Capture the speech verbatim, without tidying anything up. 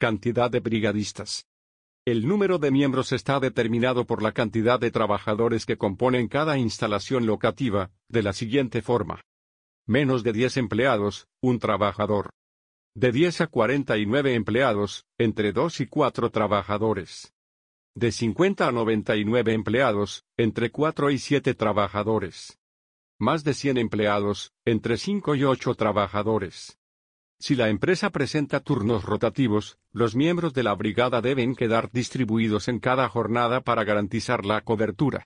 Cantidad de brigadistas. El número de miembros está determinado por la cantidad de trabajadores que componen cada instalación locativa, de la siguiente forma. Menos de diez empleados, un trabajador. De diez a cuarenta y nueve empleados, entre dos y cuatro trabajadores. De cincuenta a noventa y nueve empleados, entre cuatro y siete trabajadores. Más de cien empleados, entre cinco y ocho trabajadores. Si la empresa presenta turnos rotativos, los miembros de la brigada deben quedar distribuidos en cada jornada para garantizar la cobertura.